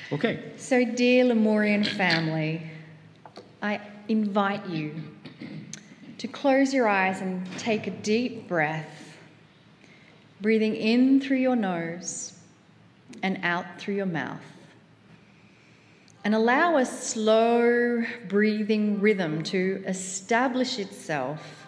Okay. So, dear Lemurian family, I invite you to close your eyes and take a deep breath, breathing in through your nose and out through your mouth. And allow a slow breathing rhythm to establish itself.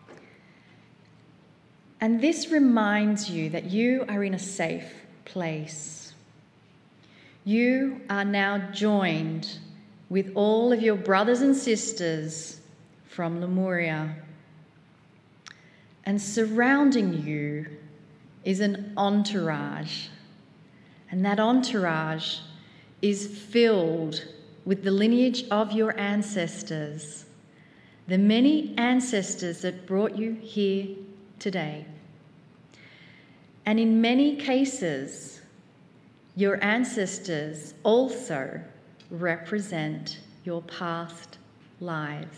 And this reminds you that you are in a safe place. You are now joined with all of your brothers and sisters from Lemuria. And surrounding you is an entourage. And that entourage is filled with the lineage of your ancestors, the many ancestors that brought you here today. And in many cases, your ancestors also represent your past lives.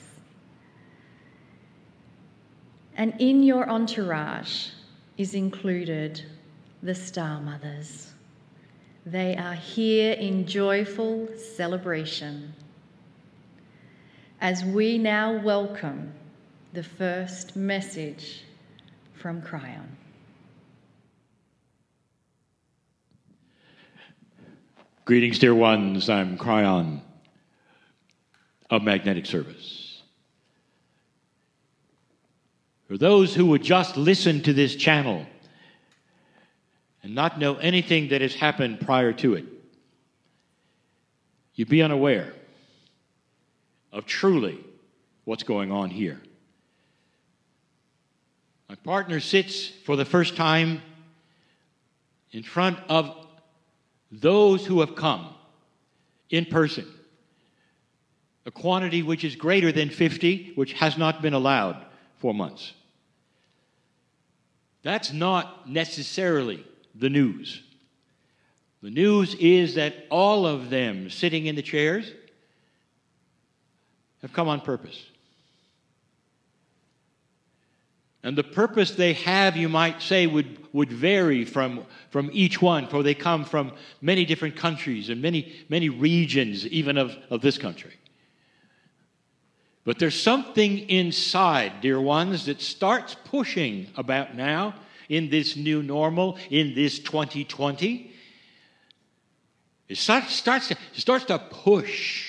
And in your entourage is included the Star Mothers. They are here in joyful celebration as we now welcome the first message from Kryon. Greetings, dear ones. I'm Kryon of Magnetic Service. For those who would just listen to this channel and not know anything that has happened prior to it, you'd be unaware of truly what's going on here. My partner sits for the first time in front of those who have come in person, a quantity which is greater than 50, which has not been allowed for months. That's not necessarily the news. The news is that all of them sitting in the chairs have come on purpose. And the purpose they have, you might say, would vary from each one, for they come from many different countries and many regions, even of this country. But there's something inside, dear ones, that starts pushing about now in this new normal, in this 2020. It starts to push.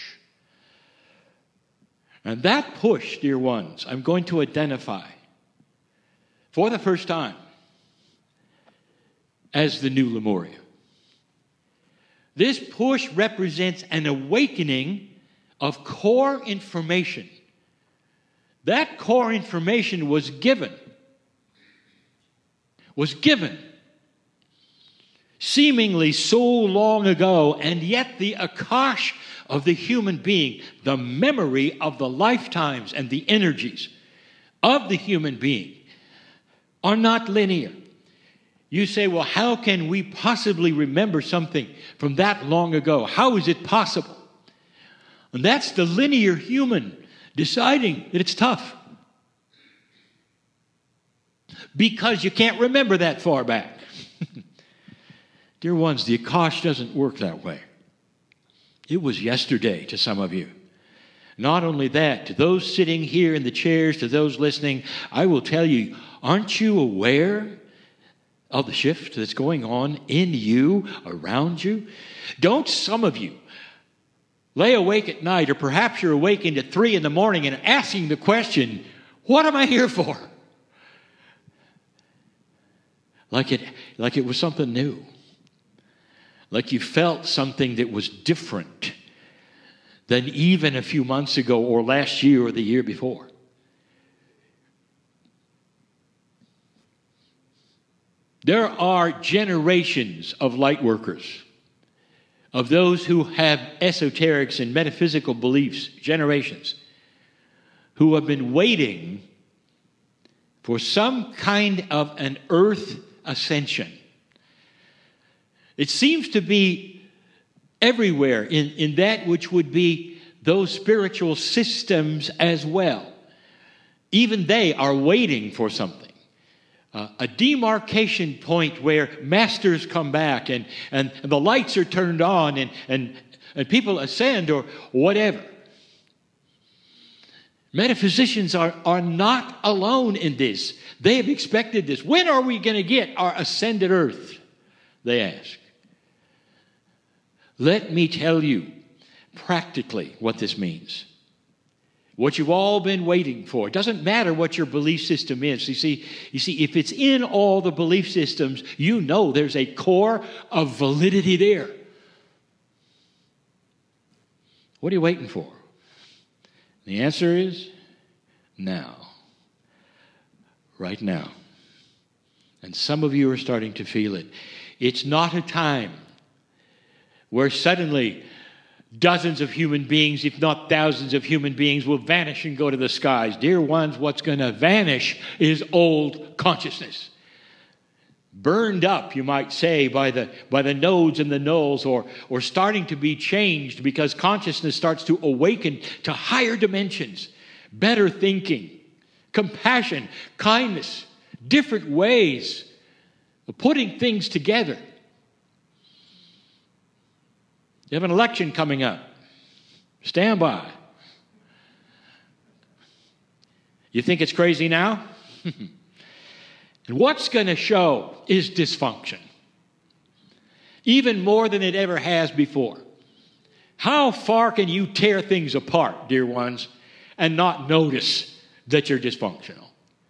And that push, dear ones, I'm going to identify for the first time as the new Lemuria. This push represents an awakening of core information. That core information was given seemingly so long ago, and yet the Akash of the human being, the memory of the lifetimes and the energies of the human being, are not linear. You say, well, how can we possibly remember something from that long ago? How is it possible? And that's the linear human deciding that it's tough. Because you can't remember that far back. Dear ones, the Akash doesn't work that way. It was yesterday to some of you. Not only that, to those sitting here in the chairs, to those listening, I will tell you, aren't you aware of the shift that's going on in you, around you? Don't some of you lay awake at night, or perhaps you're awakened at 3 a.m. and asking the question, what am I here for? Like it was something new. Like you felt something that was different than even a few months ago or last year or the year before. There are generations of light workers, of those who have esoterics and metaphysical beliefs, generations, who have been waiting for some kind of an earth ascension. It seems to be everywhere in that which would be those spiritual systems as well. Even they are waiting for something. a demarcation point where masters come back and the lights are turned on and people ascend or whatever. Metaphysicians are not alone in this. They have expected this. When are we going to get our ascended earth? They ask. Let me tell you practically what this means. What you've all been waiting for. It doesn't matter what your belief system is. You see, if it's in all the belief systems, you know there's a core of validity there. What are you waiting for? The answer is now. Right now. And some of you are starting to feel it. It's not a time where suddenly dozens of human beings, if not thousands of human beings, will vanish and go to the skies. Dear ones, what's going to vanish is old consciousness. Burned up, you might say, by the nodes and the nulls, or starting to be changed because consciousness starts to awaken to higher dimensions, better thinking, compassion, kindness, different ways of putting things together. You have an election coming up. Stand by. You think it's crazy now? And what's going to show is dysfunction. Even more than it ever has before. How far can you tear things apart, dear ones, and not notice that you're dysfunctional?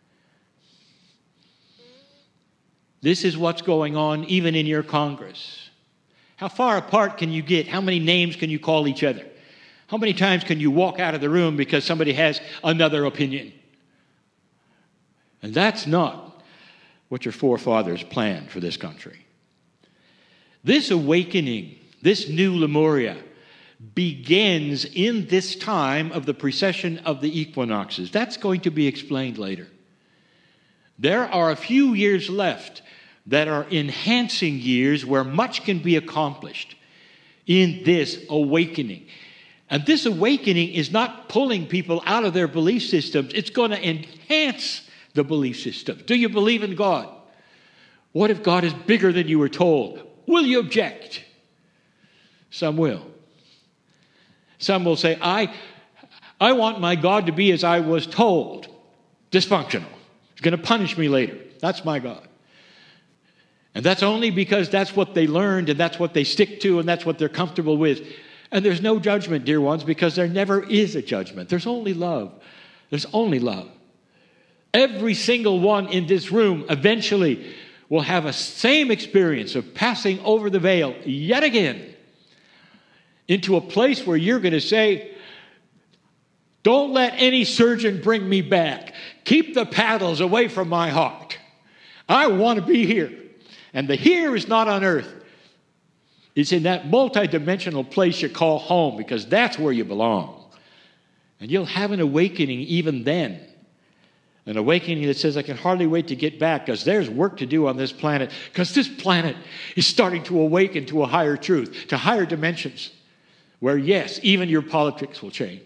This is what's going on even in your Congress. How far apart can you get? How many names can you call each other? How many times can you walk out of the room because somebody has another opinion? And that's not what your forefathers planned for this country. This awakening, this new Lemuria, begins in this time of the precession of the equinoxes. That's going to be explained later. There are a few years left that are enhancing years where much can be accomplished in this awakening. And this awakening is not pulling people out of their belief systems. It's going to enhance the belief system. Do you believe in God? What if God is bigger than you were told? Will you object? Some will. Some will say, I want my God to be as I was told. Dysfunctional. He's going to punish me later. That's my God. And that's only because that's what they learned and that's what they stick to and that's what they're comfortable with. And there's no judgment, dear ones, because there never is a judgment. There's only love. There's only love. Every single one in this room eventually will have a same experience of passing over the veil yet again into a place where you're going to say, don't let any surgeon bring me back. Keep the paddles away from my heart. I want to be here. And the here is not on earth. It's in that multidimensional place you call home, because that's where you belong. And you'll have an awakening even then. An awakening that says, I can hardly wait to get back because there's work to do on this planet. Because this planet is starting to awaken to a higher truth, to higher dimensions. Where, yes, even your politics will change.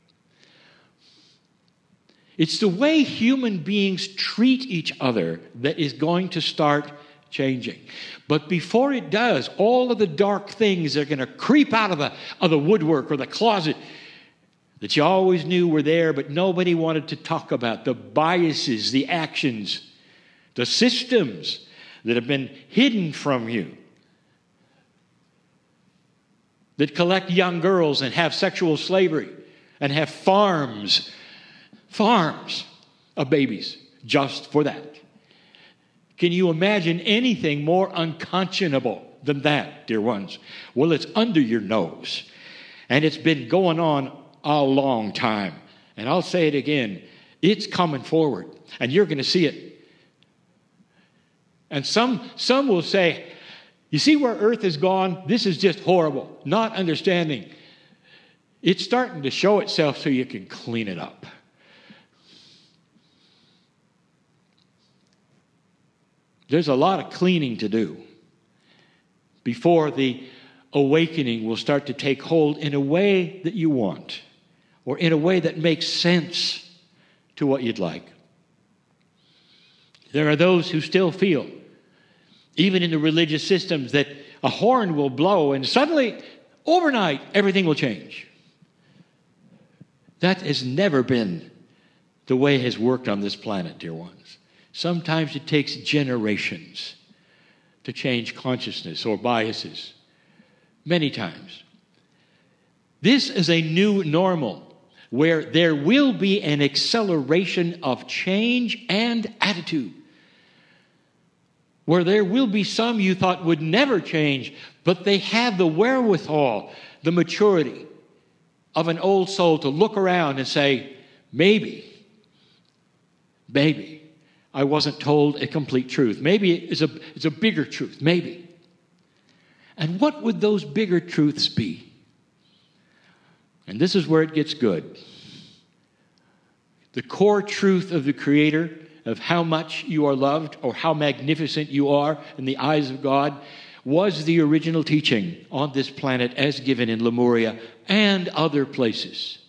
It's the way human beings treat each other that is going to start changing. But before it does, all of the dark things are going to creep out of the woodwork or the closet that you always knew were there, but nobody wanted to talk about. The biases, the actions, the systems that have been hidden from you, that collect young girls and have sexual slavery and have farms of babies just for that. Can you imagine anything more unconscionable than that, dear ones? Well, it's under your nose. And it's been going on a long time. And I'll say it again. It's coming forward. And you're going to see it. And some will say, you see where Earth has gone? This is just horrible. Not understanding. It's starting to show itself so you can clean it up. There's a lot of cleaning to do before the awakening will start to take hold in a way that you want, or in a way that makes sense to what you'd like. There are those who still feel, even in the religious systems, that a horn will blow and suddenly, overnight, everything will change. That has never been the way it has worked on this planet, dear ones. Sometimes it takes generations to change consciousness or biases. Many times. This is a new normal where there will be an acceleration of change and attitude. Where there will be some you thought would never change, but they have the wherewithal, the maturity of an old soul to look around and say, maybe, I wasn't told a complete truth. Maybe it's a bigger truth, maybe. And what would those bigger truths be? And this is where it gets good. The core truth of the Creator, of how much you are loved or how magnificent you are in the eyes of God, was the original teaching on this planet as given in Lemuria and other places.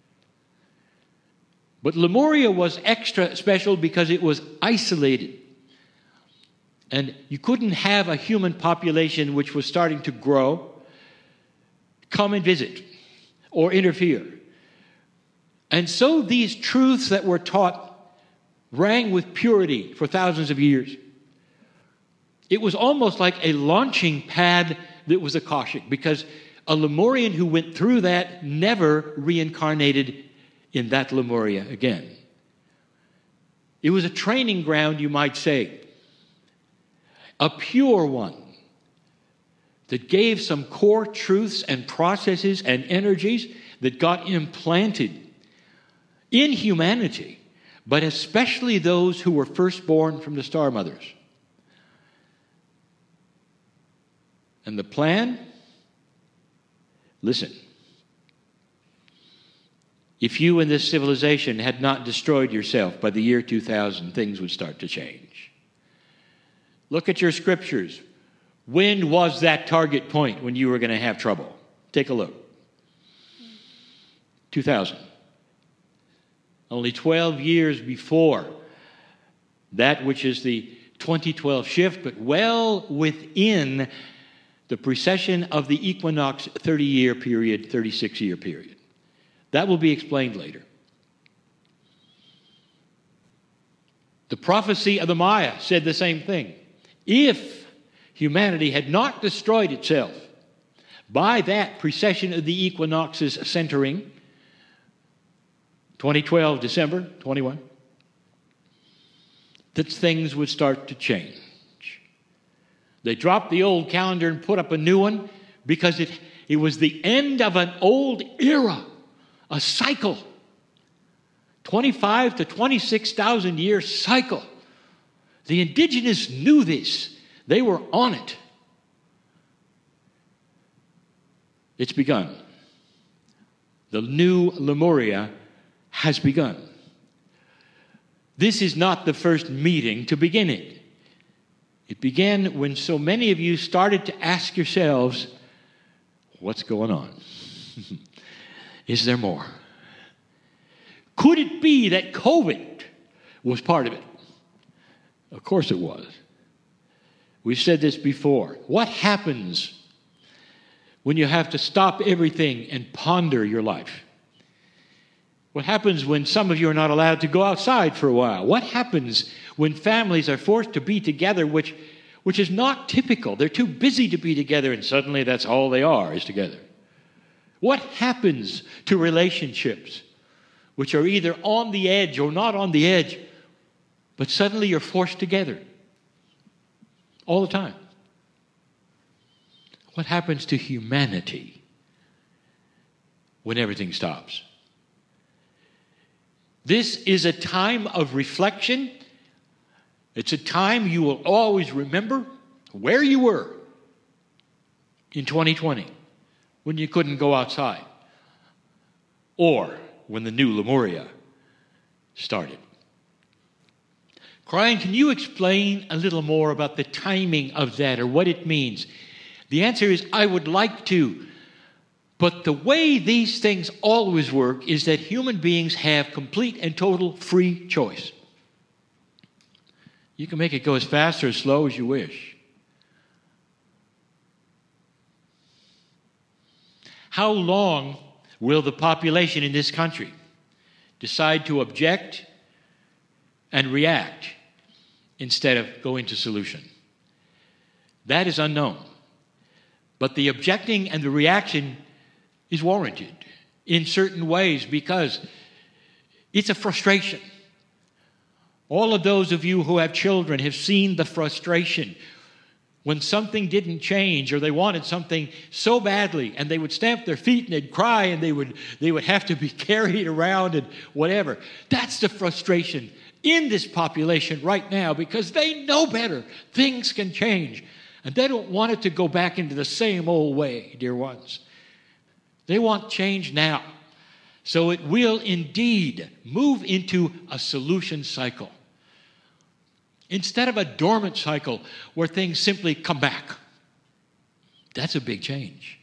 But Lemuria was extra special because it was isolated. And you couldn't have a human population which was starting to grow come and visit or interfere. And so these truths that were taught rang with purity for thousands of years. It was almost like a launching pad that was Akashic, because a Lemurian who went through that never reincarnated in that Lemuria again. It was a training ground, you might say. A pure one that gave some core truths and processes and energies that got implanted in humanity, but especially those who were firstborn from the star mothers. And the plan? Listen. If you in this civilization had not destroyed yourself by the year 2000, things would start to change. Look at your scriptures. When was that target point when you were going to have trouble? Take a look. 2000. Only 12 years before that which is the 2012 shift, but well within the precession of the equinox 30-year period, 36-year period. That will be explained later. The prophecy of the Maya said the same thing. If humanity had not destroyed itself by that precession of the equinox's centering, 2012, December 21, that things would start to change. They dropped the old calendar and put up a new one because it was the end of an old era, a cycle, 25 to 26,000 year cycle. The indigenous knew this. They were on it. It's begun. The new Lemuria has begun. This is not the first meeting to begin it. It began when so many of you started to ask yourselves, what's going on? Is there more? Could it be that COVID was part of it? Of course it was. We've said this before. What happens when you have to stop everything and ponder your life? What happens when some of you are not allowed to go outside for a while? What happens when families are forced to be together, which is not typical? They're too busy to be together, and suddenly that's all they are, is together. What happens to relationships which are either on the edge or not on the edge, but suddenly you're forced together all the time? What happens to humanity when everything stops? This is a time of reflection. It's a time you will always remember where you were in 2020 when you couldn't go outside, or when the new Lemuria started. Brian, can you explain a little more about the timing of that or what it means? The answer is, I would like to. But the way these things always work is that human beings have complete and total free choice. You can make it go as fast or as slow as you wish. How long will the population in this country decide to object and react instead of go into solution? That is unknown. But the objecting and the reaction is warranted in certain ways because it's a frustration. All of those of you who have children have seen the frustration when something didn't change or they wanted something so badly and they would stamp their feet and they'd cry and they would have to be carried around and whatever. That's the frustration in this population right now because they know better. Things can change. And they don't want it to go back into the same old way, dear ones. They want change now. So it will indeed move into a solution cycle instead of a dormant cycle where things simply come back. That's a big change.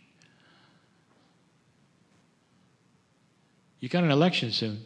You got an election soon.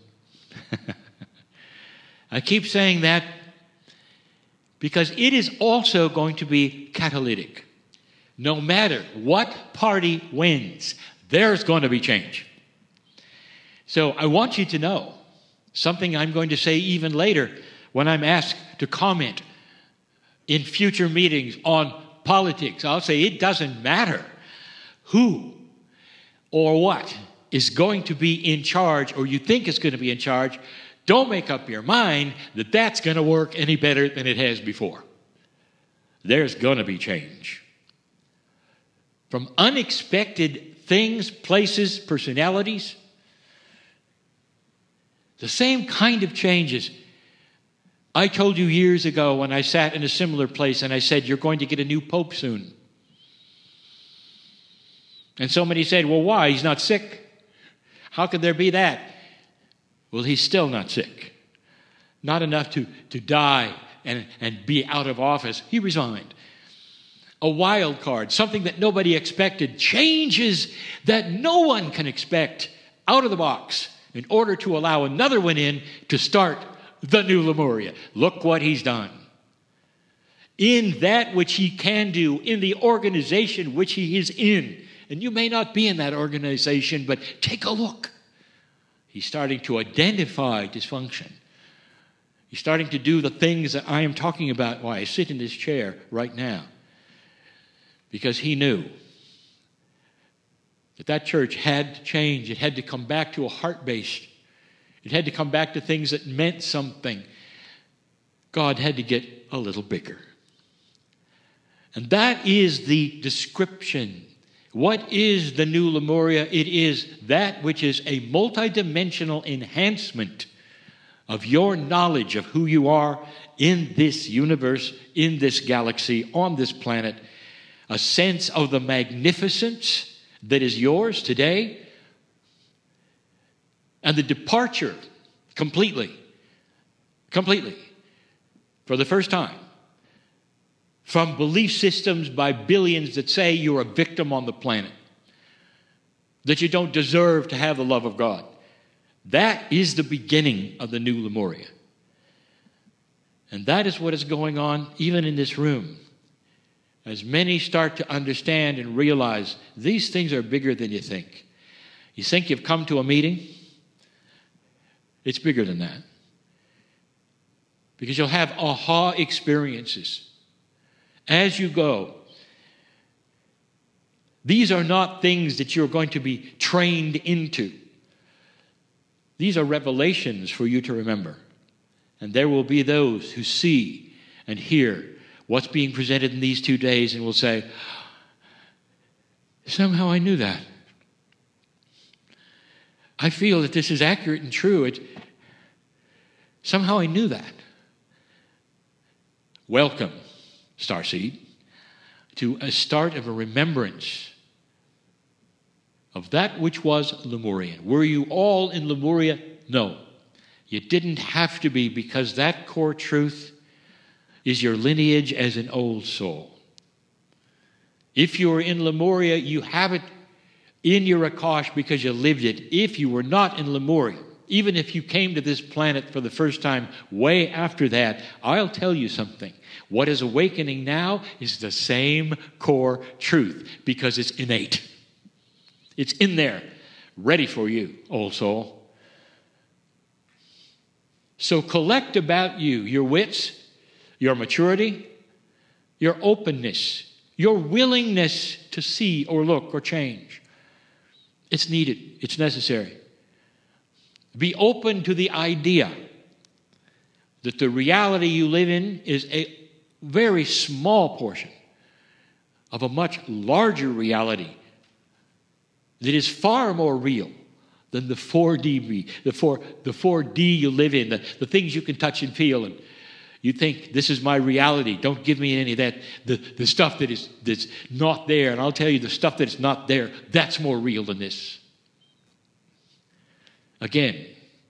I keep saying that because it is also going to be catalytic. No matter what party wins, there's going to be change. So I want you to know something I'm going to say even later when I'm asked to comment in future meetings on politics. I'll say it doesn't matter who or what is going to be in charge or you think is going to be in charge. Don't make up your mind that that's going to work any better than it has before. There's going to be change. From unexpected things, places, personalities, the same kind of changes. I told you years ago when I sat in a similar place and I said, you're going to get a new pope soon. And somebody said, well, why? He's not sick. How could there be that? Well, he's still not sick. Not enough to die and be out of office. He resigned. A wild card, something that nobody expected, changes that no one can expect out of the box in order to allow another one in to start the new Lemuria. Look what he's done. In that which he can do, in the organization which he is in. And you may not be in that organization, but take a look. He's starting to identify dysfunction. He's starting to do the things that I am talking about while I sit in this chair right now. Because he knew that church had to change. It had to come back to a heart-based. It had to come back to things that meant something. God had to get a little bigger. And that is the description. What is the new Lemuria? It is that which is a multidimensional enhancement of your knowledge of who you are in this universe, in this galaxy, on this planet. A sense of the magnificence that is yours today, and the departure completely, for the first time, from belief systems by billions that say you're a victim on the planet, that you don't deserve to have the love of God. That is the beginning of the new Lemuria. And that is what is going on even in this room. As many start to understand and realize these things are bigger than you think. You think you've come to a meeting? It's bigger than that. Because you'll have aha experiences as you go. These are not things that you're going to be trained into. These are revelations for you to remember. And there will be those who see and hear what's being presented in these 2 days and will say, somehow I knew that. I feel that this is accurate and true. Somehow I knew that. Welcome, Starseed, to a start of a remembrance of that which was Lemurian. Were you all in Lemuria? No. You didn't have to be, because that core truth is your lineage as an old soul. If you are in Lemuria, you have it in your Akash because you lived it. If you were not in Lemuria, even if you came to this planet for the first time way after that, I'll tell you something. What is awakening now is the same core truth because it's innate. It's in there, ready for you, old soul. So collect about you your wits, your maturity, your openness, your willingness to see or look or change. It's needed. It's necessary. Be open to the idea that the reality you live in is a very small portion of a much larger reality that is far more real than the 4D, the 4D you live in, the things you can touch and feel. And you think, this is my reality. Don't give me any of that, the stuff that's not there. And I'll tell you, the stuff that's not there, that's more real than this. Again,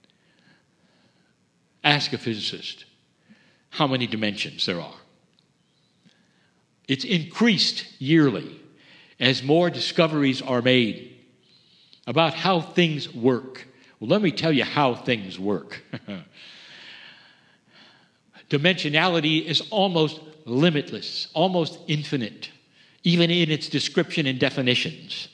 ask a physicist how many dimensions there are. It's increased yearly as more discoveries are made about how things work. Well, let me tell you how things work. Dimensionality is almost limitless, almost infinite, even in its description and definitions.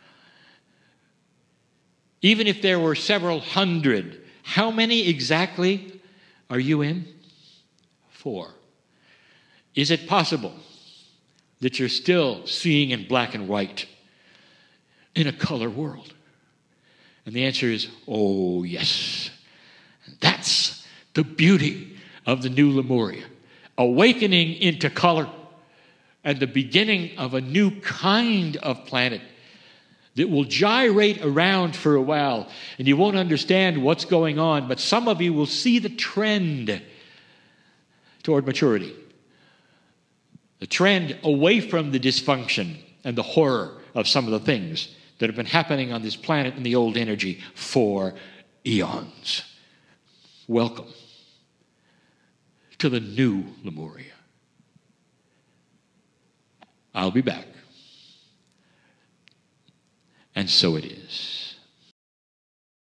Even if there were several hundred, how many exactly are you in? 4. Is it possible that you're still seeing in black and white in a color world? And the answer is, oh, yes. That's the beauty of the new Lemuria. Awakening into color and the beginning of a new kind of planet that will gyrate around for a while, and you won't understand what's going on, but some of you will see the trend toward maturity. The trend away from the dysfunction and the horror of some of the things that have been happening on this planet in the old energy for eons. Welcome to the new Lemuria. I'll be back. And so it is.